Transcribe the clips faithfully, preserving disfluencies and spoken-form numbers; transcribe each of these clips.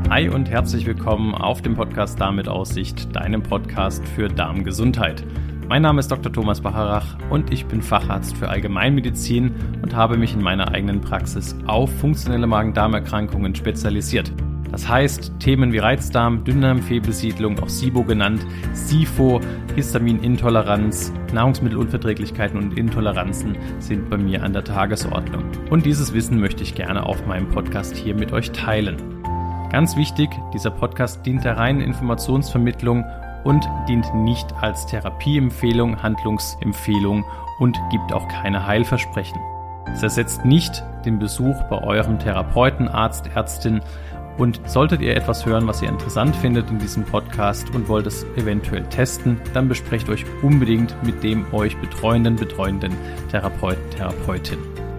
Hi und herzlich willkommen auf dem Podcast Darm mit Aussicht, deinem Podcast für Darmgesundheit. Mein Name ist Doktor Thomas Bacharach und ich bin Facharzt für Allgemeinmedizin und habe mich in meiner eigenen Praxis auf funktionelle Magen-Darm-Erkrankungen spezialisiert. Das heißt, Themen wie Reizdarm, Dünndarmfehlbesiedlung, auch SIBO genannt, SIFO, Histaminintoleranz, Nahrungsmittelunverträglichkeiten und Intoleranzen sind bei mir an der Tagesordnung. Und dieses Wissen möchte ich gerne auf meinem Podcast hier mit euch teilen. Ganz wichtig, dieser Podcast dient der reinen Informationsvermittlung und dient nicht als Therapieempfehlung, Handlungsempfehlung und gibt auch keine Heilversprechen. Es ersetzt nicht den Besuch bei eurem Therapeuten, Arzt, Ärztin. Und solltet ihr etwas hören, was ihr interessant findet in diesem Podcast und wollt es eventuell testen, dann besprecht euch unbedingt mit dem euch betreuenden, betreuenden Therapeuten, Therapeutin.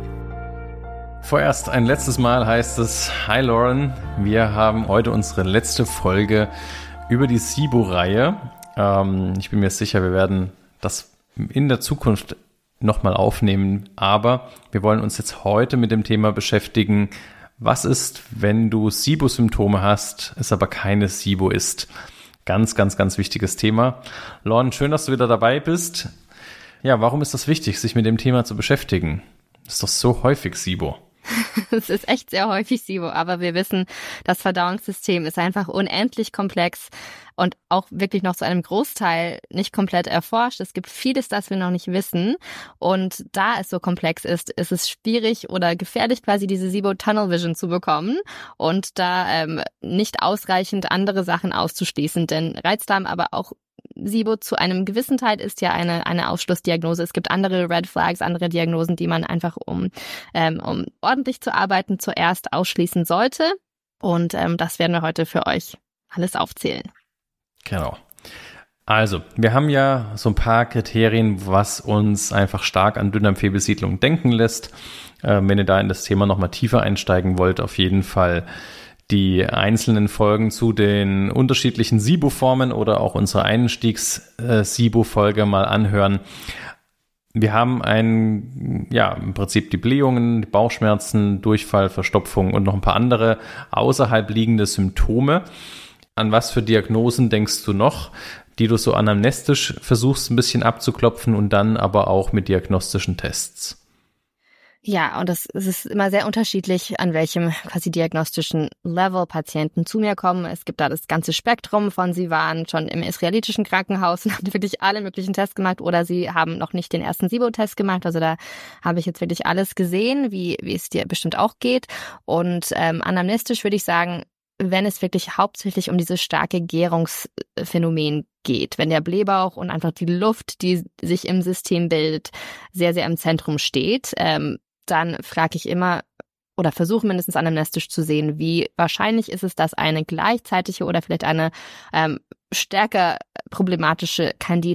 Vorerst ein letztes Mal heißt es, hi Lauren, wir haben heute unsere letzte Folge über die SIBO-Reihe. Ähm, ich bin mir sicher, wir werden das in der Zukunft nochmal aufnehmen, aber wir wollen uns jetzt heute mit dem Thema beschäftigen, was ist, wenn du SIBO-Symptome hast, es aber keine SIBO ist? Ganz, ganz, ganz wichtiges Thema. Lauren, schön, dass du wieder dabei bist. Ja, warum ist das wichtig, sich mit dem Thema zu beschäftigen? Das ist doch so häufig SIBO. Es ist echt sehr häufig SIBO, aber wir wissen, das Verdauungssystem ist einfach unendlich komplex und auch wirklich noch zu einem Großteil nicht komplett erforscht. Es gibt vieles, das wir noch nicht wissen, und da es so komplex ist, ist es schwierig oder gefährlich, quasi diese SIBO-Tunnel-Vision zu bekommen und da ähm, nicht ausreichend andere Sachen auszuschließen, denn Reizdarm, aber auch SIBO zu einem gewissen Teil ist ja eine eine Ausschlussdiagnose. Es gibt andere Red Flags, andere Diagnosen, die man einfach, um ähm, um ordentlich zu arbeiten, zuerst ausschließen sollte. Und ähm, das werden wir heute für euch alles aufzählen. Genau. Also, wir haben ja so ein paar Kriterien, was uns einfach stark an Dünndarmfehlbesiedlung denken lässt. Äh, wenn ihr da in das Thema nochmal tiefer einsteigen wollt, auf jeden Fall die einzelnen Folgen zu den unterschiedlichen SIBO-Formen oder auch unsere Einstiegs-SIBO-Folge mal anhören. Wir haben ein, ja, im Prinzip die Blähungen, die Bauchschmerzen, Durchfall, Verstopfung und noch ein paar andere außerhalb liegende Symptome. An was für Diagnosen denkst du noch, die du so anamnestisch versuchst ein bisschen abzuklopfen und dann aber auch mit diagnostischen Tests? Ja, und das, es ist immer sehr unterschiedlich, an welchem quasi diagnostischen Level Patienten zu mir kommen. Es gibt da das ganze Spektrum von, sie waren schon im israelitischen Krankenhaus und haben wirklich alle möglichen Tests gemacht, oder sie haben noch nicht den ersten SIBO-Test gemacht. Also da habe ich jetzt wirklich alles gesehen, wie wie es dir bestimmt auch geht. Und ähm, anamnestisch würde ich sagen, wenn es wirklich hauptsächlich um dieses starke Gärungsphänomen geht, wenn der Blähbauch und einfach die Luft, die sich im System bildet, sehr, sehr im Zentrum steht, ähm, dann frage ich immer oder versuche mindestens anamnestisch zu sehen, wie wahrscheinlich ist es, dass eine gleichzeitige oder vielleicht eine ähm, stärker problematische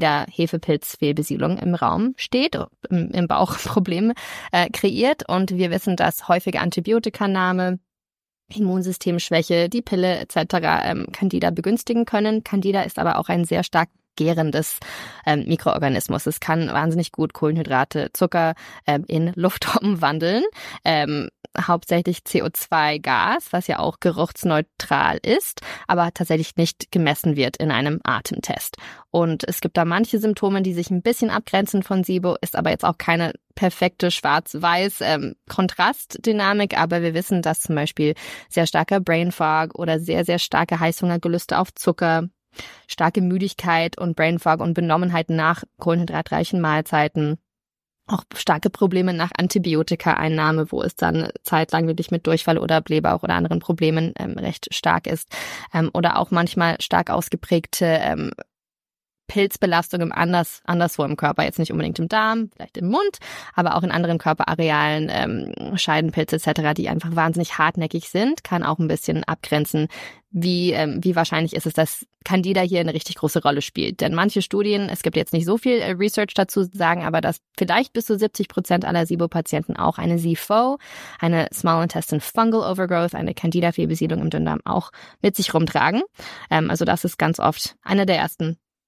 Candida-Hefepilz-Fehlbesiedlung im Raum steht, im, im Bauch Probleme äh, kreiert. Und wir wissen, dass häufige Antibiotikanahme, Immunsystemschwäche, die Pille et cetera ähm, Candida begünstigen können. Candida ist aber auch ein sehr stark gärendes ähm, Mikroorganismus. Es kann wahnsinnig gut Kohlenhydrate, Zucker ähm, in Luft umwandeln. Ähm, hauptsächlich C O zwei Gas, was ja auch geruchsneutral ist, aber tatsächlich nicht gemessen wird in einem Atemtest. Und es gibt da manche Symptome, die sich ein bisschen abgrenzen von SIBO, ist aber jetzt auch keine perfekte schwarz-weiß ähm, Kontrastdynamik, aber wir wissen, dass zum Beispiel sehr starker Brain Fog oder sehr, sehr starke Heißhungergelüste auf Zucker, starke Müdigkeit und Brain Fog und Benommenheit nach kohlenhydratreichen Mahlzeiten, auch starke Probleme nach Antibiotikaeinnahme, wo es dann zeitlang wirklich mit Durchfall oder Blähbauch oder anderen Problemen ähm, recht stark ist, ähm, oder auch manchmal stark ausgeprägte ähm, Pilzbelastung im anders, anderswo im Körper, jetzt nicht unbedingt im Darm, vielleicht im Mund, aber auch in anderen Körperarealen, ähm, Scheidenpilze et cetera, die einfach wahnsinnig hartnäckig sind, kann auch ein bisschen abgrenzen, wie ähm, wie wahrscheinlich ist es, dass Candida hier eine richtig große Rolle spielt. Denn manche Studien, es gibt jetzt nicht so viel äh, Research dazu, sagen aber, dass vielleicht bis zu siebzig Prozent aller SIBO-Patienten auch eine S I F O, eine Small Intestine Fungal Overgrowth, eine Candida-Fehlbesiedlung im Dünndarm auch mit sich rumtragen. Ähm, also das ist ganz oft eine der ersten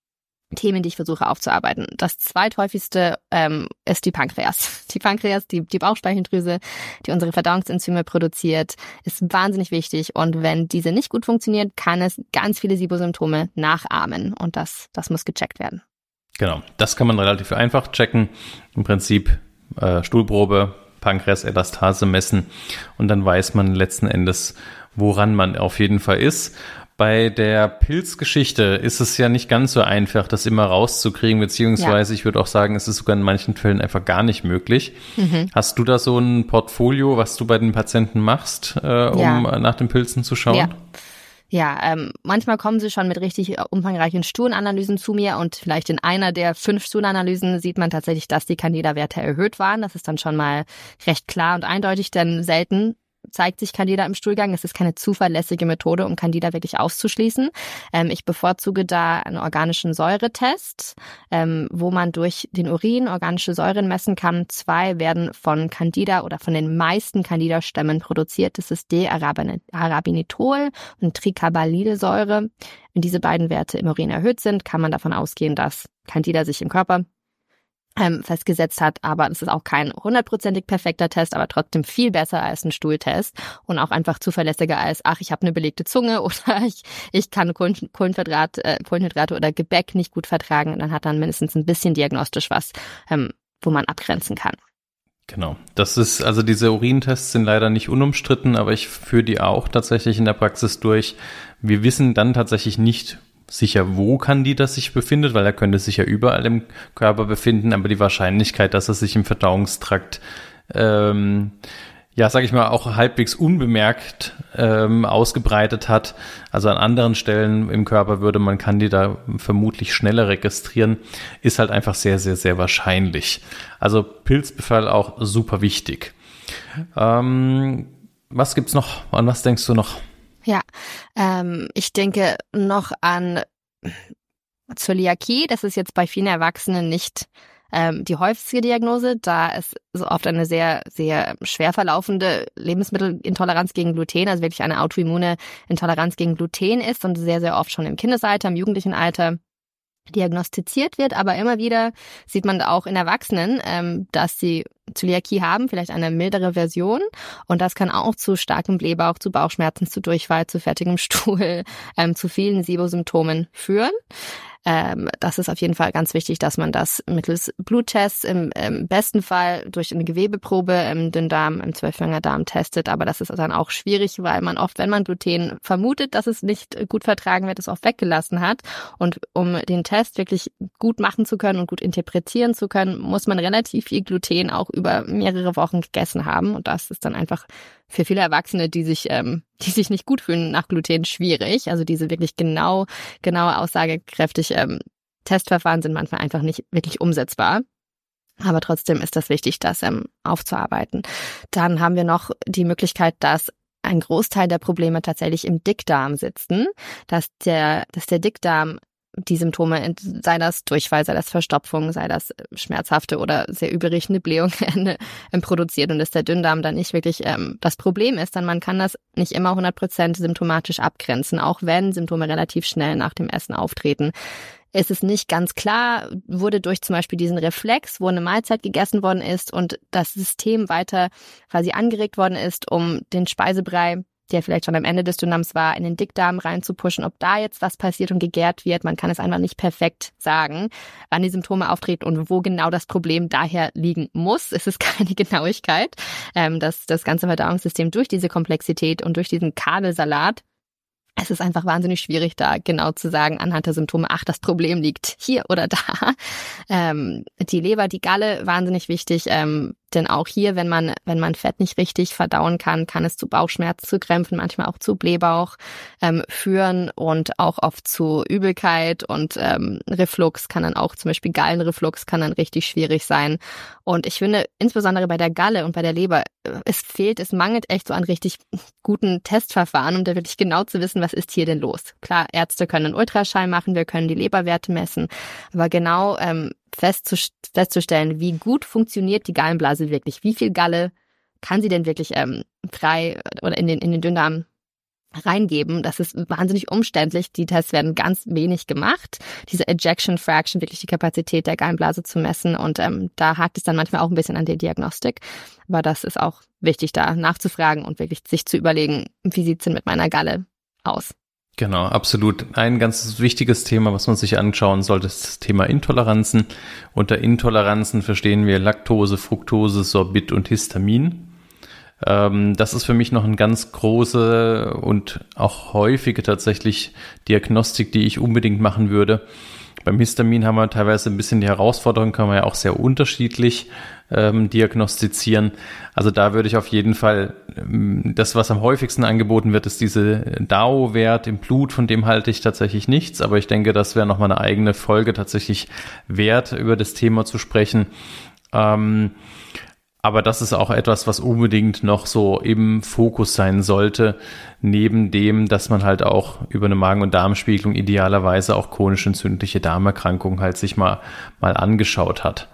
Themen, die ich versuche aufzuarbeiten. Das zweithäufigste ähm, ist die Pankreas. Die Pankreas, die, die Bauchspeicheldrüse, die unsere Verdauungsenzyme produziert, ist wahnsinnig wichtig. Und wenn diese nicht gut funktioniert, kann es ganz viele SIBO-Symptome nachahmen. Und das, das muss gecheckt werden. Genau, das kann man relativ einfach checken. Im Prinzip äh, Stuhlprobe, Pankreaselastase messen und dann weiß man letzten Endes, woran man auf jeden Fall ist. Bei der Pilzgeschichte ist es ja nicht ganz so einfach, das immer rauszukriegen, beziehungsweise ja. ich würde auch sagen, es ist sogar in manchen Fällen einfach gar nicht möglich. Mhm. Hast du da so ein Portfolio, was du bei den Patienten machst, äh, um ja. nach den Pilzen zu schauen? Ja. Ja, ähm, manchmal kommen sie schon mit richtig umfangreichen Stuhlanalysen zu mir und vielleicht in einer der fünf Stuhlanalysen sieht man tatsächlich, dass die Candida-Werte erhöht waren. Das ist dann schon mal recht klar und eindeutig, denn selten zeigt sich Candida im Stuhlgang. Es ist keine zuverlässige Methode, um Candida wirklich auszuschließen. Ähm, ich bevorzuge da einen organischen Säuretest, ähm, wo man durch den Urin organische Säuren messen kann. Zwei werden von Candida oder von den meisten Candida-Stämmen produziert. Das ist D-Arabinitol und Tricarbalidsäure. Wenn diese beiden Werte im Urin erhöht sind, kann man davon ausgehen, dass Candida sich im Körper Ähm, festgesetzt hat, aber das ist auch kein hundertprozentig perfekter Test, aber trotzdem viel besser als ein Stuhltest und auch einfach zuverlässiger als, ach, ich habe eine belegte Zunge oder ich ich kann Kohlenhydrat, äh, Kohlenhydrate oder Gebäck nicht gut vertragen und dann hat man mindestens ein bisschen diagnostisch was, ähm, wo man abgrenzen kann. Genau, das ist, also diese Urintests sind leider nicht unumstritten, aber ich führe die auch tatsächlich in der Praxis durch. Wir wissen dann tatsächlich nicht sicher, wo Candida sich befindet, weil er könnte sich ja überall im Körper befinden, aber die Wahrscheinlichkeit, dass er sich im Verdauungstrakt, ähm, ja, sag ich mal, auch halbwegs unbemerkt ähm, ausgebreitet hat, also an anderen Stellen im Körper würde man Candida vermutlich schneller registrieren, ist halt einfach sehr, sehr, sehr wahrscheinlich. Also Pilzbefall auch super wichtig. Ähm, was gibt's noch? An was denkst du noch? Ja, ähm, ich denke noch an Zöliakie. Das ist jetzt bei vielen Erwachsenen nicht ähm, die häufigste Diagnose, da es so oft eine sehr, sehr schwer verlaufende Lebensmittelintoleranz gegen Gluten, also wirklich eine autoimmune Intoleranz gegen Gluten ist und sehr, sehr oft schon im Kindesalter, im jugendlichen Alter diagnostiziert wird, aber immer wieder sieht man auch in Erwachsenen, ähm, dass sie Zöliakie haben, vielleicht eine mildere Version und das kann auch zu starkem Blähbauch, zu Bauchschmerzen, zu Durchfall, zu fettigem Stuhl, ähm, zu vielen SIBO-Symptomen führen. Ähm, das ist auf jeden Fall ganz wichtig, dass man das mittels Bluttests im, im besten Fall durch eine Gewebeprobe im Dünndarm, im Zwölffingerdarm testet. Aber das ist dann auch schwierig, weil man oft, wenn man Gluten vermutet, dass es nicht gut vertragen wird, es oft weggelassen hat. Und um den Test wirklich gut machen zu können und gut interpretieren zu können, muss man relativ viel Gluten auch über mehrere Wochen gegessen haben. Und das ist dann einfach für viele Erwachsene, die sich, ähm, die sich nicht gut fühlen nach Gluten, schwierig. Also diese wirklich genau, genaue aussagekräftig ähm, Testverfahren sind manchmal einfach nicht wirklich umsetzbar. Aber trotzdem ist das wichtig, das ähm, aufzuarbeiten. Dann haben wir noch die Möglichkeit, dass ein Großteil der Probleme tatsächlich im Dickdarm sitzen, dass der, dass der Dickdarm die Symptome, sei das Durchfall, sei das Verstopfung, sei das schmerzhafte oder sehr übelriechende Blähung produziert und dass der Dünndarm dann nicht wirklich ähm, das Problem ist, dann man kann das nicht immer hundert Prozent symptomatisch abgrenzen, auch wenn Symptome relativ schnell nach dem Essen auftreten. Es ist nicht ganz klar, wurde durch zum Beispiel diesen Reflex, wo eine Mahlzeit gegessen worden ist und das System weiter quasi angeregt worden ist, um den Speisebrei, der vielleicht schon am Ende des Dünndarms war, in den Dickdarm reinzupuschen, ob da jetzt was passiert und gegärt wird. Man kann es einfach nicht perfekt sagen, wann die Symptome auftreten und wo genau das Problem daher liegen muss. Es ist keine Genauigkeit, ähm, dass das ganze Verdauungssystem durch diese Komplexität und durch diesen Kabelsalat, es ist einfach wahnsinnig schwierig, da genau zu sagen, anhand der Symptome, ach, das Problem liegt hier oder da. Ähm, die Leber, die Galle, wahnsinnig wichtig, ähm, denn auch hier, wenn man wenn man Fett nicht richtig verdauen kann, kann es zu Bauchschmerzen, zu Krämpfen, manchmal auch zu Blähbauch ähm, führen und auch oft zu Übelkeit und ähm, Reflux kann dann auch, zum Beispiel Gallenreflux kann dann richtig schwierig sein. Und ich finde, insbesondere bei der Galle und bei der Leber, es fehlt, es mangelt echt so an richtig guten Testverfahren, um da wirklich genau zu wissen, was ist hier denn los. Klar, Ärzte können einen Ultraschall machen, wir können die Leberwerte messen, aber genau ähm, festzustellen, wie gut funktioniert die Gallenblase wirklich, wie viel Galle kann sie denn wirklich ähm, frei oder in den in den Dünndarm reingeben. Das ist wahnsinnig umständlich. Die Tests werden ganz wenig gemacht. Diese Ejection Fraction, wirklich die Kapazität der Gallenblase zu messen. Und ähm, da hakt es dann manchmal auch ein bisschen an der Diagnostik. Aber das ist auch wichtig, da nachzufragen und wirklich sich zu überlegen, wie sieht's denn mit meiner Galle aus? Genau, absolut. Ein ganz wichtiges Thema, was man sich anschauen sollte, ist das Thema Intoleranzen. Unter Intoleranzen verstehen wir Laktose, Fructose, Sorbit und Histamin. Das ist für mich noch eine ganz große und auch häufige tatsächlich Diagnostik, die ich unbedingt machen würde. Beim Histamin haben wir teilweise ein bisschen die Herausforderung, kann man ja auch sehr unterschiedlich ähm, diagnostizieren. Also da würde ich auf jeden Fall, ähm, das was am häufigsten angeboten wird, ist diese D A O-Wert im Blut, von dem halte ich tatsächlich nichts. Aber ich denke, das wäre nochmal eine eigene Folge tatsächlich wert, über das Thema zu sprechen. Ähm, Aber das ist auch etwas, was unbedingt noch so im Fokus sein sollte, neben dem, dass man halt auch über eine Magen- und Darmspiegelung idealerweise auch chronisch entzündliche Darmerkrankungen halt sich mal, mal angeschaut hat.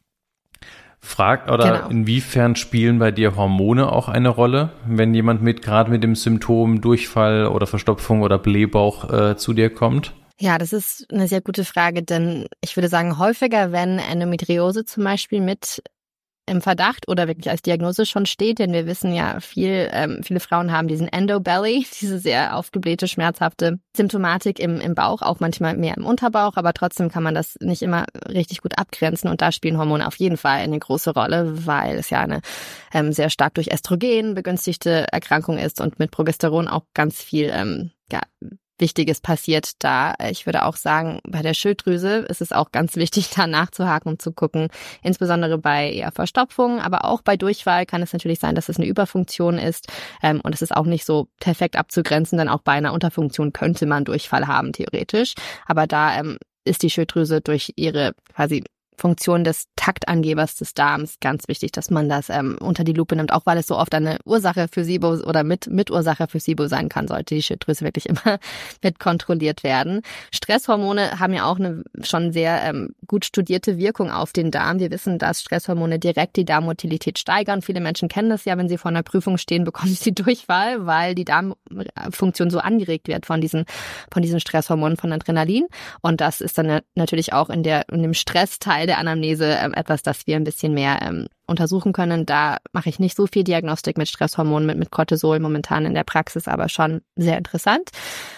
Frag, oder genau. Inwiefern spielen bei dir Hormone auch eine Rolle, wenn jemand mit, gerade mit dem Symptom Durchfall oder Verstopfung oder Blähbauch äh, zu dir kommt? Ja, das ist eine sehr gute Frage, denn ich würde sagen, häufiger, wenn Endometriose zum Beispiel mit im Verdacht oder wirklich als Diagnose schon steht, denn wir wissen ja, viel, ähm, viele Frauen haben diesen Endobelly, diese sehr aufgeblähte, schmerzhafte Symptomatik im, im Bauch, auch manchmal mehr im Unterbauch, aber trotzdem kann man das nicht immer richtig gut abgrenzen und da spielen Hormone auf jeden Fall eine große Rolle, weil es ja eine ähm, sehr stark durch Östrogen begünstigte Erkrankung ist und mit Progesteron auch ganz viel ähm, ja, Wichtiges passiert da. Ich würde auch sagen, bei der Schilddrüse ist es auch ganz wichtig, da nachzuhaken und zu gucken, insbesondere bei eher Verstopfung, aber auch bei Durchfall kann es natürlich sein, dass es eine Überfunktion ist ähm, und es ist auch nicht so perfekt abzugrenzen, denn auch bei einer Unterfunktion könnte man Durchfall haben, theoretisch. Aber da ähm, ist die Schilddrüse durch ihre quasi Funktion des Taktangebers des Darms ganz wichtig, dass man das ähm, unter die Lupe nimmt, auch weil es so oft eine Ursache für SIBO oder mit Mitursache für SIBO sein kann, sollte die Schilddrüse wirklich immer mit kontrolliert werden. Stresshormone haben ja auch eine schon sehr ähm, gut studierte Wirkung auf den Darm. Wir wissen, dass Stresshormone direkt die Darmmotilität steigern. Viele Menschen kennen das ja, wenn sie vor einer Prüfung stehen, bekommen sie Durchfall, weil die Darmfunktion so angeregt wird von diesen von diesen Stresshormonen, von Adrenalin. Und das ist dann natürlich auch in der in dem Stressteil der Anamnese ähm, etwas, das wir ein bisschen mehr ähm, untersuchen können. Da mache ich nicht so viel Diagnostik mit Stresshormonen, mit, mit Cortisol momentan in der Praxis, aber schon sehr interessant.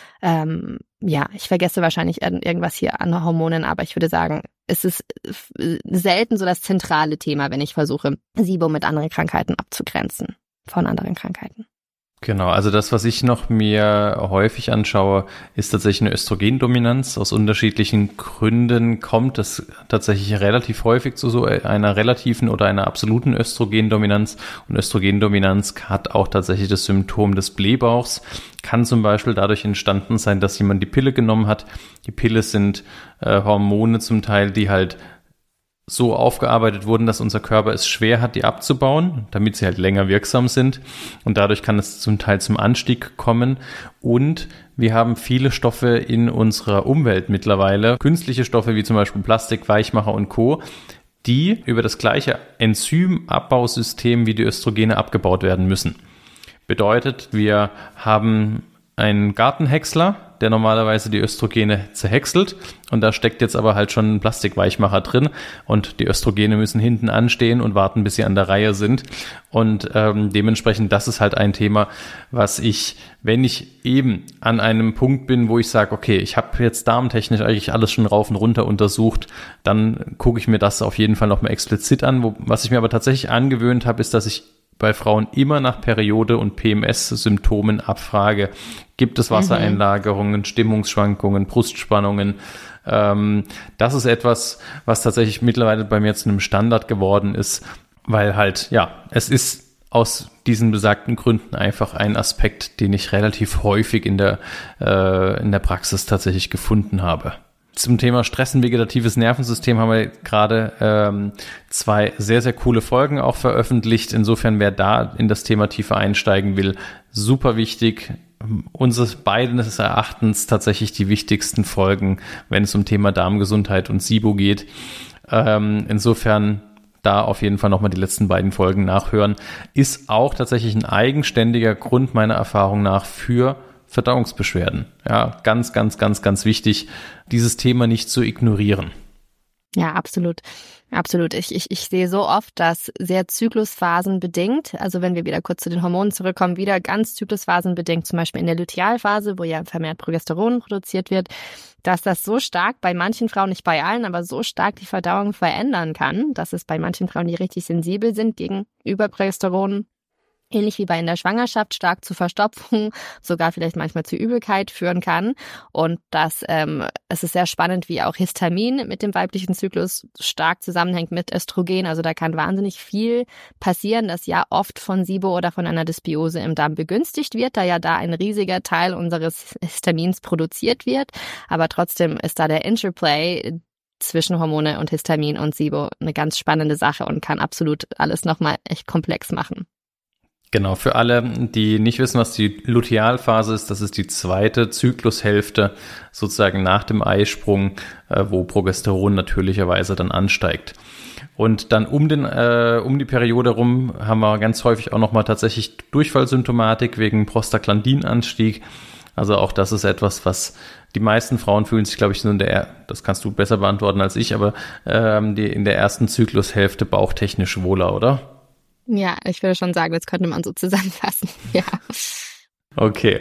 Ähm, ja, ich vergesse wahrscheinlich irgendwas hier an Hormonen, aber ich würde sagen, es ist selten so das zentrale Thema, wenn ich versuche, SIBO mit anderen Krankheiten abzugrenzen von anderen Krankheiten. Genau, also das, was ich noch mir häufig anschaue, ist tatsächlich eine Östrogendominanz. Aus unterschiedlichen Gründen kommt es tatsächlich relativ häufig zu so einer relativen oder einer absoluten Östrogendominanz. Und Östrogendominanz hat auch tatsächlich das Symptom des Blähbauchs. Kann zum Beispiel dadurch entstanden sein, dass jemand die Pille genommen hat. Die Pille sind äh, Hormone zum Teil, die halt so aufgearbeitet wurden, dass unser Körper es schwer hat, die abzubauen, damit sie halt länger wirksam sind. Und dadurch kann es zum Teil zum Anstieg kommen. Und wir haben viele Stoffe in unserer Umwelt mittlerweile, künstliche Stoffe wie zum Beispiel Plastik, Weichmacher und Co., die über das gleiche Enzymabbausystem wie die Östrogene abgebaut werden müssen. Bedeutet, wir haben einen Gartenhäcksler, der normalerweise die Östrogene zerhäckselt und da steckt jetzt aber halt schon ein Plastikweichmacher drin und die Östrogene müssen hinten anstehen und warten, bis sie an der Reihe sind und ähm, dementsprechend, das ist halt ein Thema, was ich, wenn ich eben an einem Punkt bin, wo ich sage, okay, ich habe jetzt darmtechnisch eigentlich alles schon rauf und runter untersucht, dann gucke ich mir das auf jeden Fall nochmal explizit an. Wo, was ich mir aber tatsächlich angewöhnt habe, ist, dass ich bei Frauen immer nach Periode und P M S-Symptomen abfrage. Gibt es Wassereinlagerungen, Stimmungsschwankungen, Brustspannungen? Ähm, das ist etwas, was tatsächlich mittlerweile bei mir zu einem Standard geworden ist, weil halt, ja, es ist aus diesen besagten Gründen einfach ein Aspekt, den ich relativ häufig in der, äh, in der Praxis tatsächlich gefunden habe. Zum Thema Stress und vegetatives Nervensystem haben wir gerade ähm, zwei sehr, sehr coole Folgen auch veröffentlicht. Insofern, wer da in das Thema tiefer einsteigen will, super wichtig. Unseres beides Erachtens tatsächlich die wichtigsten Folgen, wenn es um Thema Darmgesundheit und SIBO geht. Ähm, insofern da auf jeden Fall nochmal die letzten beiden Folgen nachhören. Ist auch tatsächlich ein eigenständiger Grund meiner Erfahrung nach für Verdauungsbeschwerden. Ja, ganz, ganz, ganz, ganz wichtig, dieses Thema nicht zu ignorieren. Ja, absolut. Absolut. Ich, ich, ich sehe so oft, dass sehr zyklusphasenbedingt, also wenn wir wieder kurz zu den Hormonen zurückkommen, wieder ganz zyklusphasenbedingt, zum Beispiel in der Lutealphase, wo ja vermehrt Progesteron produziert wird, dass das so stark bei manchen Frauen, nicht bei allen, aber so stark die Verdauung verändern kann, dass es bei manchen Frauen, die richtig sensibel sind gegenüber Progesteron, ähnlich wie bei in der Schwangerschaft, stark zu Verstopfung, sogar vielleicht manchmal zu Übelkeit führen kann. Und das, ähm, es ist sehr spannend, wie auch Histamin mit dem weiblichen Zyklus stark zusammenhängt mit Östrogen. Also da kann wahnsinnig viel passieren, das ja oft von SIBO oder von einer Dysbiose im Darm begünstigt wird, da ja da ein riesiger Teil unseres Histamins produziert wird. Aber trotzdem ist da der Interplay zwischen Hormone und Histamin und SIBO eine ganz spannende Sache und kann absolut alles nochmal echt komplex machen. Genau, für alle, die nicht wissen, was die Lutealphase ist, das ist die zweite Zyklushälfte sozusagen nach dem Eisprung, äh, wo Progesteron natürlicherweise dann ansteigt. Und dann um den äh, um die Periode rum haben wir ganz häufig auch nochmal tatsächlich Durchfallsymptomatik wegen Prostaglandinanstieg. Also auch das ist etwas, was die meisten Frauen fühlen sich, glaube ich, so in der, das kannst du besser beantworten als ich, aber ähm, die in der ersten Zyklushälfte bauchtechnisch wohler, oder? Ja, ich würde schon sagen, das könnte man so zusammenfassen. Ja. Okay.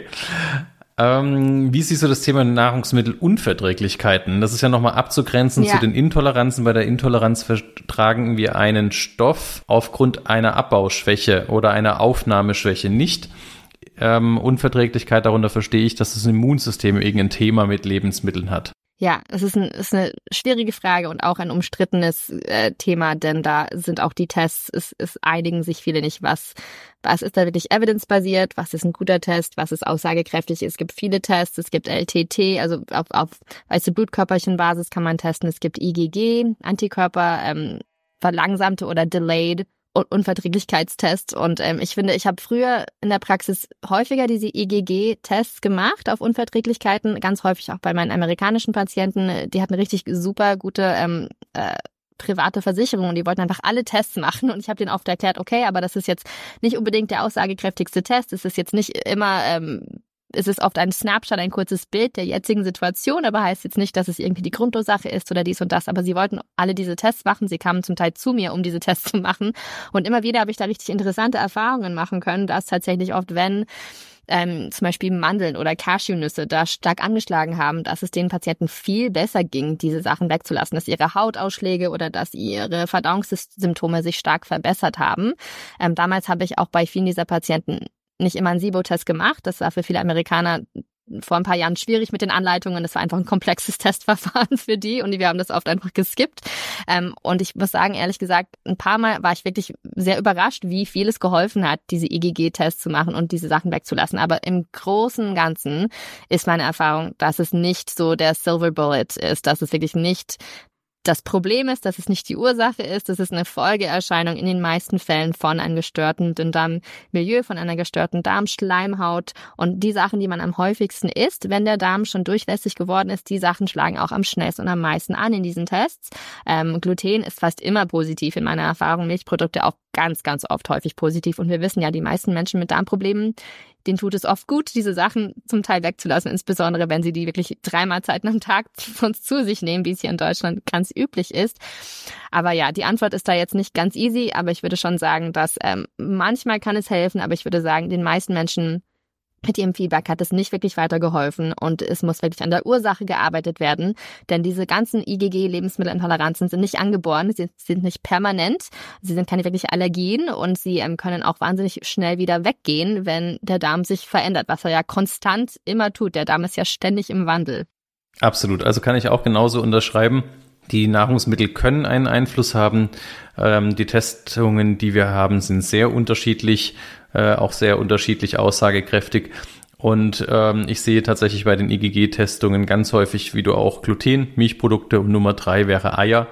Ähm, wie siehst du das Thema Nahrungsmittelunverträglichkeiten? Das ist ja nochmal abzugrenzen ja. zu den Intoleranzen. Bei der Intoleranz vertragen wir einen Stoff aufgrund einer Abbauschwäche oder einer Aufnahmeschwäche nicht. Ähm, Unverträglichkeit, darunter verstehe ich, dass das Immunsystem irgendein Thema mit Lebensmitteln hat. Ja, es ist, ein, ist eine schwierige Frage und auch ein umstrittenes äh, Thema, denn da sind auch die Tests, es, es einigen sich viele nicht, was, was ist da wirklich evidence-basiert, was ist ein guter Test, was ist aussagekräftig. Es gibt viele Tests, es gibt L T T, also auf, auf weiße Blutkörperchenbasis kann man testen, es gibt I G G, Antikörper, ähm, verlangsamte oder delayed Unverträglichkeitstest und ähm, ich finde, ich habe früher in der Praxis häufiger diese I G G-Tests gemacht auf Unverträglichkeiten, ganz häufig auch bei meinen amerikanischen Patienten. Die hatten richtig super gute ähm, äh, private Versicherung und die wollten einfach alle Tests machen und ich habe denen oft erklärt, okay, aber das ist jetzt nicht unbedingt der aussagekräftigste Test, es ist jetzt nicht immer... Ähm, Es ist oft ein Snapshot, ein kurzes Bild der jetzigen Situation, aber heißt jetzt nicht, dass es irgendwie die Grundursache ist oder dies und das. Aber sie wollten alle diese Tests machen. Sie kamen zum Teil zu mir, um diese Tests zu machen. Und immer wieder habe ich da richtig interessante Erfahrungen machen können, dass tatsächlich oft, wenn ähm, zum Beispiel Mandeln oder Cashewnüsse da stark angeschlagen haben, dass es den Patienten viel besser ging, diese Sachen wegzulassen, dass ihre Hautausschläge oder dass ihre Verdauungssymptome sich stark verbessert haben. Ähm, damals habe ich auch bei vielen dieser Patienten nicht immer einen SIBO-Test gemacht. Das war für viele Amerikaner vor ein paar Jahren schwierig mit den Anleitungen. Das war einfach ein komplexes Testverfahren für die und wir haben das oft einfach geskippt. Und ich muss sagen, ehrlich gesagt, ein paar Mal war ich wirklich sehr überrascht, wie viel es geholfen hat, diese I G G-Tests zu machen und diese Sachen wegzulassen. Aber im Großen und Ganzen ist meine Erfahrung, dass es nicht so der Silver Bullet ist, dass es wirklich nicht das Problem ist, dass es nicht die Ursache ist, dass es eine Folgeerscheinung in den meisten Fällen von einem gestörten Dünndarmmilieu, von einer gestörten Darmschleimhaut und die Sachen, die man am häufigsten isst, wenn der Darm schon durchlässig geworden ist, die Sachen schlagen auch am schnellsten und am meisten an in diesen Tests. Ähm, Gluten ist fast immer positiv in meiner Erfahrung, Milchprodukte auch ganz, ganz oft häufig positiv und wir wissen ja, die meisten Menschen mit Darmproblemen, denen tut es oft gut, diese Sachen zum Teil wegzulassen, insbesondere wenn sie die wirklich drei Mahlzeiten am Tag sonst zu sich nehmen, wie es hier in Deutschland ganz üblich ist. Aber ja, die Antwort ist da jetzt nicht ganz easy, aber ich würde schon sagen, dass ähm, manchmal kann es helfen, aber ich würde sagen, den meisten Menschen mit ihrem Feedback hat es nicht wirklich weitergeholfen und es muss wirklich an der Ursache gearbeitet werden, denn diese ganzen I G G-Lebensmittelintoleranzen sind nicht angeboren, sie sind nicht permanent, sie sind keine wirkliche Allergien und sie ähm, können auch wahnsinnig schnell wieder weggehen, wenn der Darm sich verändert, was er ja konstant immer tut. Der Darm ist ja ständig im Wandel. Absolut, also kann ich auch genauso unterschreiben. Die Nahrungsmittel können einen Einfluss haben. Ähm, die Testungen, die wir haben, sind sehr unterschiedlich, äh, auch sehr unterschiedlich aussagekräftig. Und ähm, ich sehe tatsächlich bei den I G G-Testungen ganz häufig, wie du auch, Gluten, Milchprodukte und Nummer drei wäre Eier.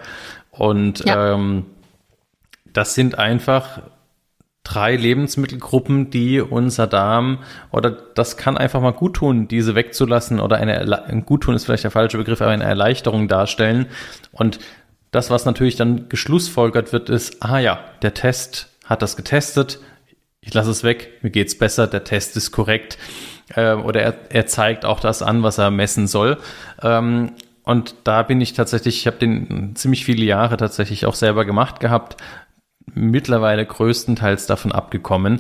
Und ja. ähm, das sind einfach drei Lebensmittelgruppen, die unser Darm, oder das kann einfach mal gut tun, diese wegzulassen, oder eine, gut tun ist vielleicht der falsche Begriff, aber eine Erleichterung darstellen. Und das, was natürlich dann geschlussfolgert wird, ist, ah ja, der Test hat das getestet, ich lasse es weg, mir geht's besser, der Test ist korrekt. äh, oder er, er zeigt auch das an, was er messen soll. Ähm, und da bin ich tatsächlich, ich habe den ziemlich viele Jahre tatsächlich auch selber gemacht gehabt, mittlerweile größtenteils davon abgekommen.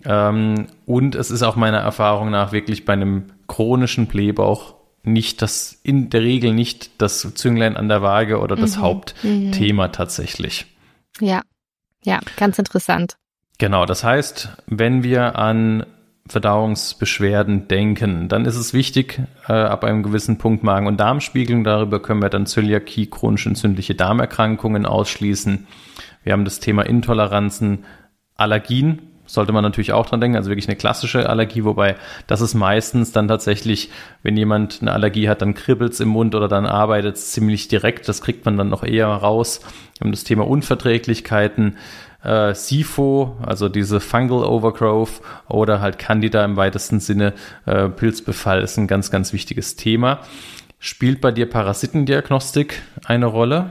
Ähm, und es ist auch meiner Erfahrung nach wirklich bei einem chronischen Blähbauch nicht das, in der Regel nicht das Zünglein an der Waage oder das mhm. Hauptthema mhm. tatsächlich. Ja, ja, ganz interessant. Genau, das heißt, wenn wir an Verdauungsbeschwerden denken, dann ist es wichtig, äh, ab einem gewissen Punkt Magen- und Darmspiegelung, darüber können wir dann Zöliakie, chronisch entzündliche Darmerkrankungen ausschließen. Wir haben das Thema Intoleranzen, Allergien, sollte man natürlich auch dran denken, also wirklich eine klassische Allergie, wobei das ist meistens dann tatsächlich, wenn jemand eine Allergie hat, dann kribbelt es im Mund oder dann arbeitet es ziemlich direkt, das kriegt man dann noch eher raus. Wir haben das Thema Unverträglichkeiten, äh, SIFO, also diese Fungal Overgrowth oder halt Candida im weitesten Sinne, äh, Pilzbefall ist ein ganz, ganz wichtiges Thema. Spielt bei dir Parasitendiagnostik eine Rolle?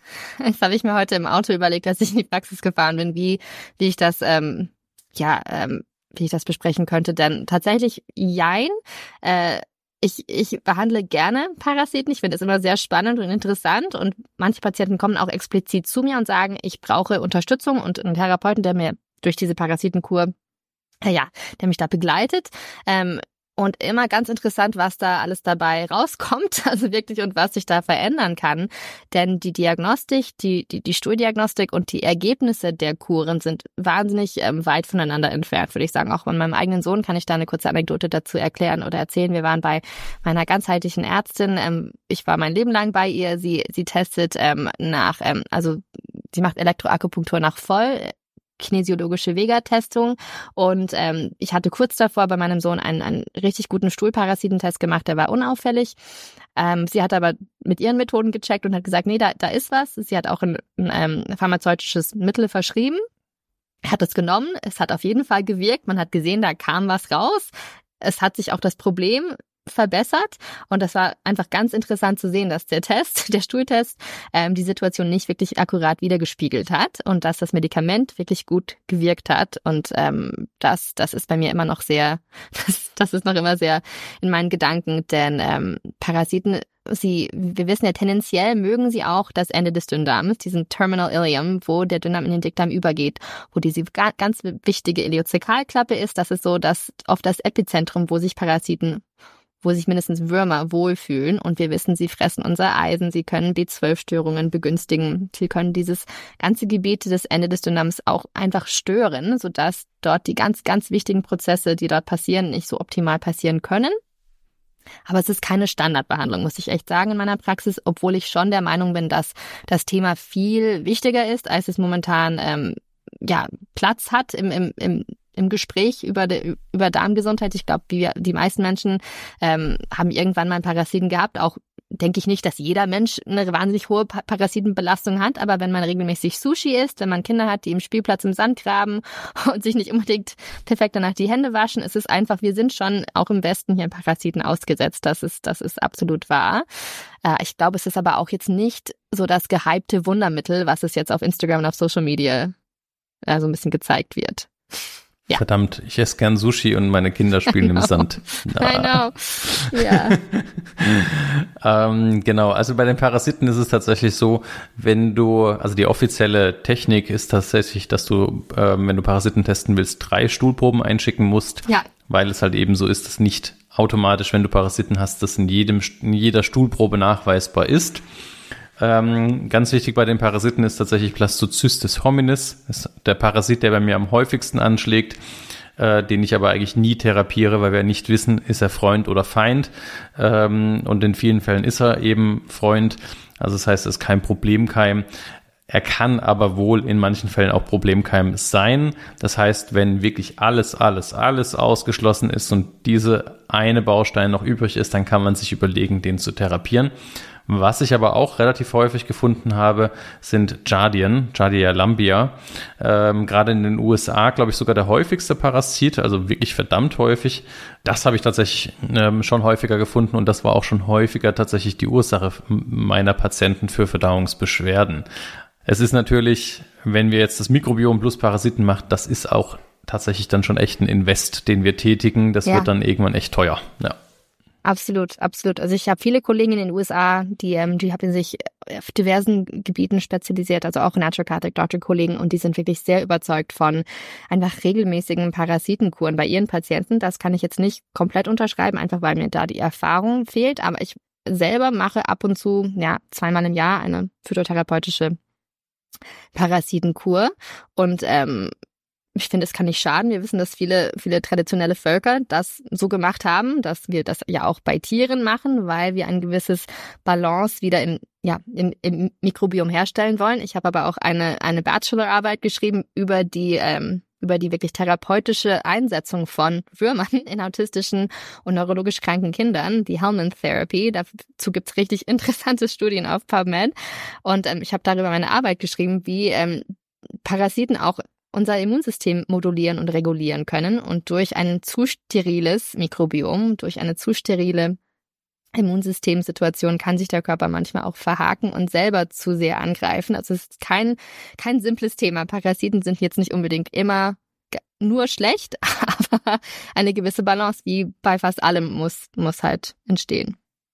Das habe ich mir heute im Auto überlegt, als ich in die Praxis gefahren bin, wie, wie ich das, ähm, ja, ähm, wie ich das besprechen könnte. Denn tatsächlich, jein, äh, ich, ich behandle gerne Parasiten. Ich finde es immer sehr spannend und interessant. Und manche Patienten kommen auch explizit zu mir und sagen, ich brauche Unterstützung und einen Therapeuten, der mir durch diese Parasitenkur, äh, ja, der mich da begleitet. Ähm, Und immer ganz interessant, was da alles dabei rauskommt, also wirklich und was sich da verändern kann. Denn die Diagnostik, die, die, die Stuhldiagnostik und die Ergebnisse der Kuren sind wahnsinnig ähm, weit voneinander entfernt, würde ich sagen. Auch von meinem eigenen Sohn kann ich da eine kurze Anekdote dazu erklären oder erzählen. Wir waren bei meiner ganzheitlichen Ärztin. Ähm, ich war mein Leben lang bei ihr. Sie, sie testet ähm, nach, ähm, also sie macht Elektroakupunktur nach voll. Kinesiologische Vega-Testung und ähm, ich hatte kurz davor bei meinem Sohn einen, einen richtig guten Stuhlparasitentest gemacht, der war unauffällig. Ähm, sie hat aber mit ihren Methoden gecheckt und hat gesagt, nee, da, da ist was. Sie hat auch ein, ein, ein pharmazeutisches Mittel verschrieben, hat es genommen, es hat auf jeden Fall gewirkt, man hat gesehen, da kam was raus. Es hat sich auch das Problem verbessert und das war einfach ganz interessant zu sehen, dass der Test, der Stuhltest, ähm, die Situation nicht wirklich akkurat wiedergespiegelt hat und dass das Medikament wirklich gut gewirkt hat und ähm, das, das ist bei mir immer noch sehr, das, das ist noch immer sehr in meinen Gedanken, denn ähm, Parasiten, sie, wir wissen ja tendenziell mögen sie auch das Ende des Dünndarms, diesen Terminal Ileum, wo der Dünndarm in den Dickdarm übergeht, wo diese ganz wichtige Ileozekalklappe ist, das ist so das oft das Epizentrum, wo sich Parasiten wo sich mindestens Würmer wohlfühlen und wir wissen, sie fressen unser Eisen, sie können B zwölf Störungen begünstigen, sie können dieses ganze Gebiet des Ende des Dünndarms auch einfach stören, sodass dort die ganz, ganz wichtigen Prozesse, die dort passieren, nicht so optimal passieren können. Aber es ist keine Standardbehandlung, muss ich echt sagen in meiner Praxis, obwohl ich schon der Meinung bin, dass das Thema viel wichtiger ist, als es momentan ähm, ja Platz hat im, im, im im Gespräch über de, über Darmgesundheit. Ich glaube, wir die meisten Menschen ähm, haben irgendwann mal Parasiten gehabt. Auch denke ich nicht, dass jeder Mensch eine wahnsinnig hohe pa- Parasitenbelastung hat. Aber wenn man regelmäßig Sushi isst, wenn man Kinder hat, die im Spielplatz im Sand graben und sich nicht unbedingt perfekt danach die Hände waschen, ist es einfach, wir sind schon auch im Westen hier Parasiten ausgesetzt. Das ist, das ist absolut wahr. Äh, ich glaube, es ist aber auch jetzt nicht so das gehypte Wundermittel, was es jetzt auf Instagram und auf Social Media äh, so ein bisschen gezeigt wird. Ja. Verdammt, ich esse gern Sushi und meine Kinder spielen im Sand. I know. Ja. ähm, genau, also bei den Parasiten ist es tatsächlich so, wenn du, also die offizielle Technik ist tatsächlich, dass du, äh, wenn du Parasiten testen willst, drei Stuhlproben einschicken musst, ja. Weil es halt eben so ist, dass nicht automatisch, wenn du Parasiten hast, das in jedem, in jeder Stuhlprobe nachweisbar ist. Ähm, ganz wichtig bei den Parasiten ist tatsächlich Blastocystis hominis, das ist der Parasit, der bei mir am häufigsten anschlägt, äh, den ich aber eigentlich nie therapiere, weil wir nicht wissen, ist er Freund oder Feind, ähm, und in vielen Fällen ist er eben Freund, also das heißt, es ist kein Problemkeim. Er kann aber wohl in manchen Fällen auch Problemkeim sein. Das heißt, wenn wirklich alles, alles, alles ausgeschlossen ist und diese eine Baustein noch übrig ist, dann kann man sich überlegen, den zu therapieren. Was ich aber auch relativ häufig gefunden habe, sind Giardien, Giardia lamblia. Ähm, gerade in den U S A, glaube ich, sogar der häufigste Parasit, also wirklich verdammt häufig. Das habe ich tatsächlich ähm, schon häufiger gefunden und das war auch schon häufiger tatsächlich die Ursache meiner Patienten für Verdauungsbeschwerden. Es ist natürlich, wenn wir jetzt das Mikrobiom plus Parasiten machen, das ist auch tatsächlich dann schon echt ein Invest, den wir tätigen. Das ja. wird dann irgendwann echt teuer. Ja. Absolut, absolut. Also ich habe viele Kollegen in den U S A, die, ähm, die haben sich auf diversen Gebieten spezialisiert, also auch Naturopathic Doctor Kollegen, und die sind wirklich sehr überzeugt von einfach regelmäßigen Parasitenkuren bei ihren Patienten. Das kann ich jetzt nicht komplett unterschreiben, einfach weil mir da die Erfahrung fehlt. Aber ich selber mache ab und zu, ja, zweimal im Jahr eine phytotherapeutische Parasitenkur, und ähm, ich finde, es kann nicht schaden. Wir wissen, dass viele, viele traditionelle Völker das so gemacht haben, dass wir das ja auch bei Tieren machen, weil wir ein gewisses Balance wieder im, ja, im, im Mikrobiom herstellen wollen. Ich habe aber auch eine, eine Bachelorarbeit geschrieben über die, ähm, über die wirklich therapeutische Einsetzung von Würmern in autistischen und neurologisch kranken Kindern, die Hellman Therapy. Dazu gibt's richtig interessante Studien auf PubMed. Und ähm, ich habe darüber meine Arbeit geschrieben, wie ähm, Parasiten auch unser Immunsystem modulieren und regulieren können, und durch ein zu steriles Mikrobiom, durch eine zu sterile Immunsystemsituation kann sich der Körper manchmal auch verhaken und selber zu sehr angreifen. Also es ist kein, kein simples Thema. Parasiten sind jetzt nicht unbedingt immer nur schlecht, aber eine gewisse Balance, wie bei fast allem, muss, muss halt entstehen.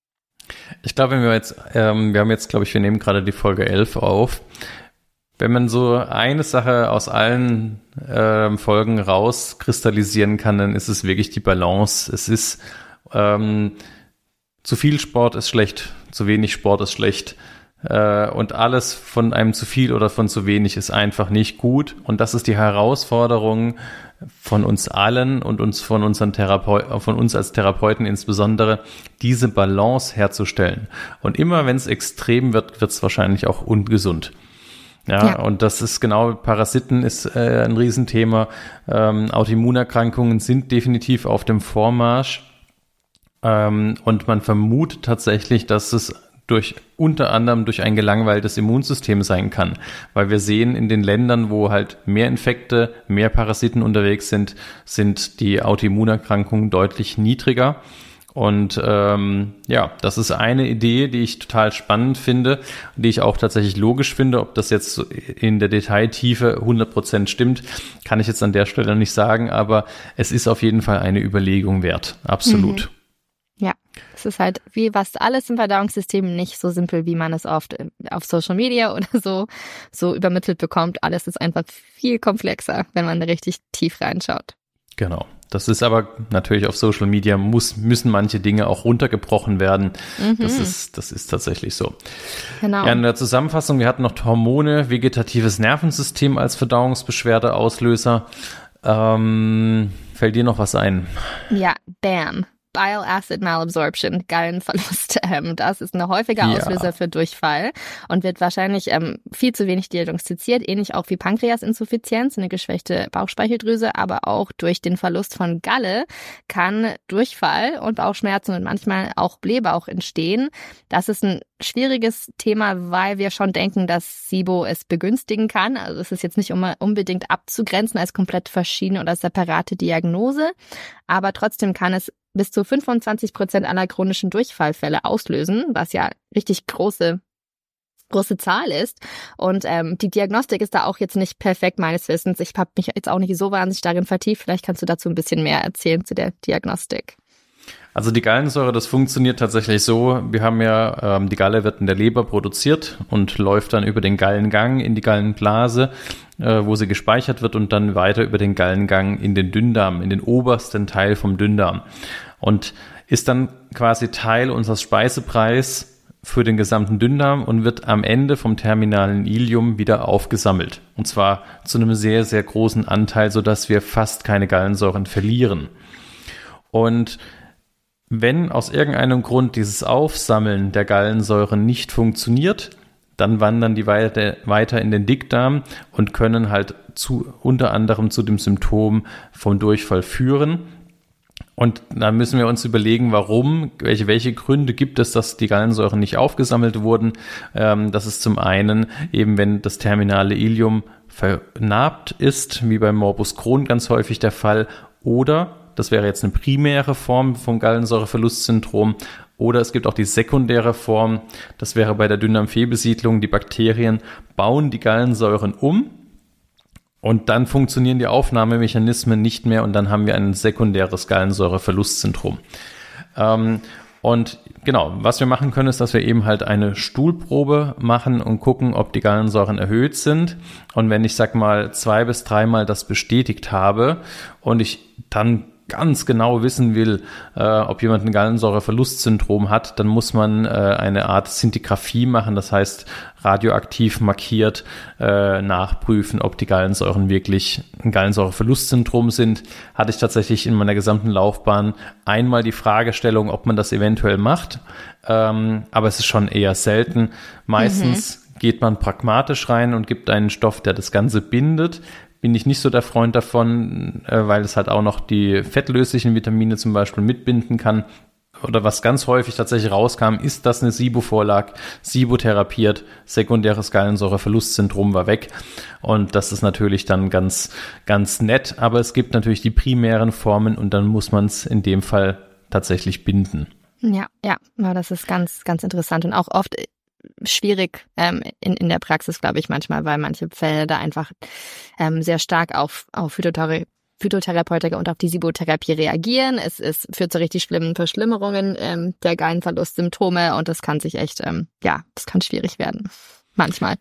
Ich glaube, wenn wir jetzt, ähm, wir haben jetzt, glaube ich, wir nehmen gerade die Folge elf auf. Wenn man so eine Sache aus allen äh, Folgen rauskristallisieren kann, dann ist es wirklich die Balance. Es ist ähm, zu viel Sport ist schlecht, zu wenig Sport ist schlecht, äh, und alles von einem zu viel oder von zu wenig ist einfach nicht gut. Und das ist die Herausforderung von uns allen und uns von unseren Therapeuten, von uns als Therapeuten insbesondere, diese Balance herzustellen. Und immer wenn es extrem wird, wird es wahrscheinlich auch ungesund. Ja, ja, und das ist genau, Parasiten ist äh, ein Riesenthema. Ähm, Autoimmunerkrankungen sind definitiv auf dem Vormarsch. Ähm, und man vermutet tatsächlich, dass es durch unter anderem durch ein gelangweiltes Immunsystem sein kann. Weil wir sehen, in den Ländern, wo halt mehr Infekte, mehr Parasiten unterwegs sind, sind die Autoimmunerkrankungen deutlich niedriger. Und ähm, ja, das ist eine Idee, die ich total spannend finde, die ich auch tatsächlich logisch finde. Ob das jetzt in der Detailtiefe hundert Prozent stimmt, kann ich jetzt an der Stelle nicht sagen, aber es ist auf jeden Fall eine Überlegung wert. Absolut. Mhm. Ja, es ist halt wie fast alles im Verdauungssystem nicht so simpel, wie man es oft auf Social Media oder so, so übermittelt bekommt. Alles ist einfach viel komplexer, wenn man da richtig tief reinschaut. Genau. Das ist aber natürlich auf Social Media muss, müssen manche Dinge auch runtergebrochen werden. Mhm. Das ist, das ist tatsächlich so. Genau. Ja, in der Zusammenfassung, wir hatten noch Hormone, vegetatives Nervensystem als Verdauungsbeschwerdeauslöser. Ähm, fällt dir noch was ein? Ja, bam. Bile Acid Malabsorption, Gallenverlust. Ähm, das ist ein häufiger Auslöser ja. für Durchfall und wird wahrscheinlich ähm, viel zu wenig diagnostiziert, ähnlich auch wie Pankreasinsuffizienz, eine geschwächte Bauchspeicheldrüse, aber auch durch den Verlust von Galle kann Durchfall und Bauchschmerzen und manchmal auch Blähbauch entstehen. Das ist ein schwieriges Thema, weil wir schon denken, dass SIBO es begünstigen kann. Also es ist jetzt nicht unbedingt abzugrenzen als komplett verschiedene oder separate Diagnose, aber trotzdem kann es bis zu fünfundzwanzig Prozent aller chronischen Durchfallfälle auslösen, was ja richtig große große Zahl ist. Und ähm, die Diagnostik ist da auch jetzt nicht perfekt meines Wissens. Ich habe mich jetzt auch nicht so wahnsinnig darin vertieft. Vielleicht kannst du dazu ein bisschen mehr erzählen zu der Diagnostik. Also die Gallensäure, das funktioniert tatsächlich so. Wir haben ja, ähm, die Galle wird in der Leber produziert und läuft dann über den Gallengang in die Gallenblase, äh, wo sie gespeichert wird und dann weiter über den Gallengang in den Dünndarm, in den obersten Teil vom Dünndarm. Und ist dann quasi Teil unseres Speisepreises für den gesamten Dünndarm und wird am Ende vom terminalen Ileum wieder aufgesammelt. Und zwar zu einem sehr, sehr großen Anteil, sodass wir fast keine Gallensäuren verlieren. Und wenn aus irgendeinem Grund dieses Aufsammeln der Gallensäuren nicht funktioniert, dann wandern die weiter, weiter in den Dickdarm und können halt zu, unter anderem zu dem Symptom vom Durchfall führen. Und dann müssen wir uns überlegen, warum, welche, welche Gründe gibt es, dass die Gallensäuren nicht aufgesammelt wurden. Ähm, das ist zum einen eben, wenn das terminale Ileum vernarbt ist, wie beim Morbus Crohn ganz häufig der Fall, oder das wäre jetzt eine primäre Form vom Gallensäureverlustsyndrom. Oder es gibt auch die sekundäre Form. Das wäre bei der Dünndarmfehlbesiedlung. Die Bakterien bauen die Gallensäuren um Und dann funktionieren die Aufnahmemechanismen nicht mehr und dann haben wir ein sekundäres Gallensäureverlustsyndrom. Ähm, und genau, was wir machen können, ist, dass wir eben halt eine Stuhlprobe machen und gucken, ob die Gallensäuren erhöht sind. Und wenn ich, sag mal, zwei bis dreimal das bestätigt habe und ich dann ganz genau wissen will, äh, ob jemand ein Gallensäureverlustsyndrom hat, dann muss man äh, eine Art Szintigraphie machen, das heißt radioaktiv markiert äh, nachprüfen, ob die Gallensäuren wirklich ein Gallensäureverlustsyndrom sind. Hatte ich tatsächlich in meiner gesamten Laufbahn einmal die Fragestellung, ob man das eventuell macht, ähm, aber es ist schon eher selten. Meistens mhm. geht man pragmatisch rein und gibt einen Stoff, der das Ganze bindet. Bin ich nicht so der Freund davon, äh, weil es halt auch noch die fettlöslichen Vitamine zum Beispiel mitbinden kann. Oder was ganz häufig tatsächlich rauskam, ist, dass eine SIBO vorlag, SIBO therapiert, sekundäres Gallensäureverlustsyndrom war weg. Und das ist natürlich dann ganz, ganz nett. Aber es gibt natürlich die primären Formen und dann muss man es in dem Fall tatsächlich binden. Ja, ja, das ist ganz, ganz interessant und auch oft schwierig ähm, in, in der Praxis, glaube ich, manchmal, weil manche Fälle da einfach ähm, sehr stark auf, auf Phytothera- Phytotherapeutika und auf die SIBO-Therapie reagieren. Es, es führt zu richtig schlimmen Verschlimmerungen ähm, der Gallenverlustsymptome und das kann sich echt, ähm, ja, das kann schwierig werden. Manchmal.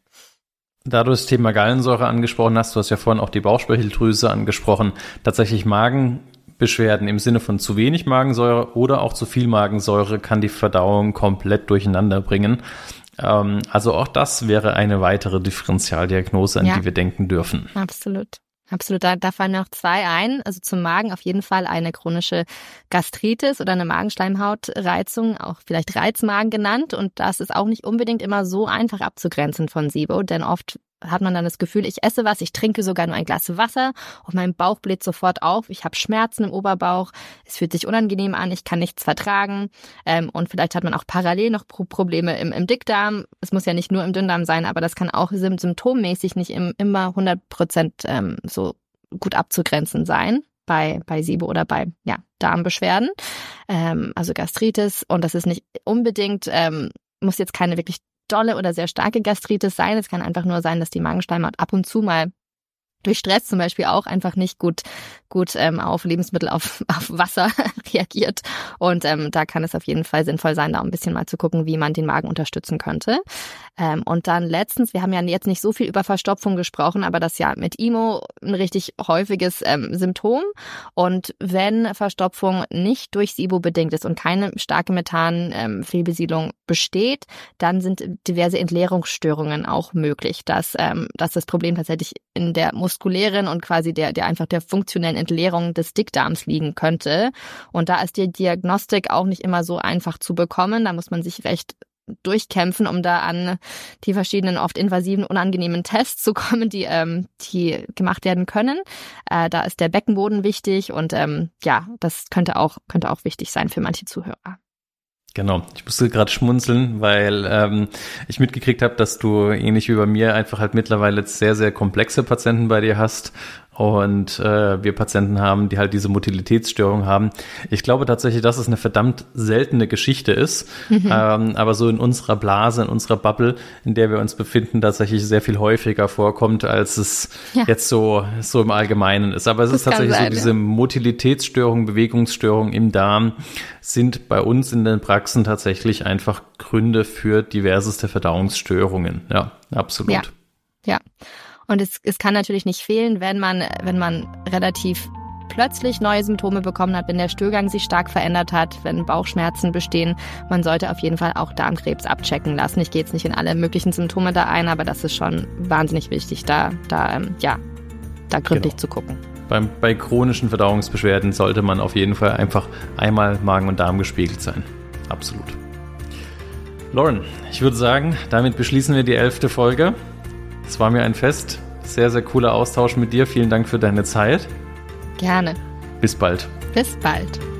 Da du das Thema Gallensäure angesprochen hast, du hast ja vorhin auch die Bauchspeicheldrüse angesprochen, tatsächlich Magenbeschwerden im Sinne von zu wenig Magensäure oder auch zu viel Magensäure kann die Verdauung komplett durcheinander bringen. Ähm, also auch das wäre eine weitere Differentialdiagnose, an ja, die wir denken dürfen. Absolut. Absolut, da, da fallen noch zwei ein. Also zum Magen auf jeden Fall eine chronische Gastritis oder eine Magenschleimhautreizung, auch vielleicht Reizmagen genannt. Und das ist auch nicht unbedingt immer so einfach abzugrenzen von SIBO, denn oft hat man dann das Gefühl, ich esse was, ich trinke sogar nur ein Glas Wasser und mein Bauch bläht sofort auf, ich habe Schmerzen im Oberbauch, es fühlt sich unangenehm an, ich kann nichts vertragen ähm, und vielleicht hat man auch parallel noch Pro- Probleme im, im Dickdarm. Es muss ja nicht nur im Dünndarm sein, aber das kann auch sym- symptommäßig nicht im, immer hundert Prozent ähm, so gut abzugrenzen sein bei bei SIBO oder bei ja Darmbeschwerden, ähm, also Gastritis, und das ist nicht unbedingt, ähm, muss jetzt keine wirklich dolle oder sehr starke Gastritis sein. Es kann einfach nur sein, dass die Magenschleimhaut ab und zu mal durch Stress zum Beispiel auch einfach nicht gut gut ähm, auf Lebensmittel, auf, auf Wasser reagiert. Und ähm, da kann es auf jeden Fall sinnvoll sein, da ein bisschen mal zu gucken, wie man den Magen unterstützen könnte. Ähm, und dann letztens, wir haben ja jetzt nicht so viel über Verstopfung gesprochen, aber das ist ja mit I M O ein richtig häufiges ähm, Symptom. Und wenn Verstopfung nicht durch SIBO bedingt ist und keine starke Methan-Fehlbesiedlung ähm, besteht, dann sind diverse Entleerungsstörungen auch möglich, dass, ähm, dass das Problem tatsächlich in der muskulären und quasi der, der einfach der funktionellen Entleerung des Dickdarms liegen könnte. Und da ist die Diagnostik auch nicht immer so einfach zu bekommen. Da muss man sich recht durchkämpfen, um da an die verschiedenen, oft invasiven, unangenehmen Tests zu kommen, die ähm, die gemacht werden können. Äh, da ist der Beckenboden wichtig und ähm, ja, das könnte auch könnte auch wichtig sein für manche Zuhörer. Genau, ich musste gerade schmunzeln, weil ähm, ich mitgekriegt habe, dass du ähnlich wie bei mir einfach halt mittlerweile sehr, sehr komplexe Patienten bei dir hast und äh, wir Patienten haben, die halt diese Motilitätsstörung haben. Ich glaube tatsächlich, dass es eine verdammt seltene Geschichte ist, mhm. ähm, aber so in unserer Blase, in unserer Bubble, in der wir uns befinden, tatsächlich sehr viel häufiger vorkommt, als es ja. jetzt so so im Allgemeinen ist. Aber es das ist tatsächlich sein, so, diese ja. Motilitätsstörung, Bewegungsstörung im Darm sind bei uns in den Praxen tatsächlich einfach Gründe für diverseste Verdauungsstörungen. Ja, absolut. Ja, ja. Und es, es kann natürlich nicht fehlen, wenn man, wenn man relativ plötzlich neue Symptome bekommen hat, wenn der Stuhlgang sich stark verändert hat, wenn Bauchschmerzen bestehen. Man sollte auf jeden Fall auch Darmkrebs abchecken lassen. Ich gehe jetzt nicht in alle möglichen Symptome da ein, aber das ist schon wahnsinnig wichtig, da, da, ähm, ja, da gründlich genau. zu gucken. Beim, bei chronischen Verdauungsbeschwerden sollte man auf jeden Fall einfach einmal Magen und Darm gespiegelt sein. Absolut. Lauren, ich würde sagen, damit beschließen wir die elfte Folge. Es war mir ein Fest. Sehr, sehr cooler Austausch mit dir. Vielen Dank für deine Zeit. Gerne. Bis bald. Bis bald.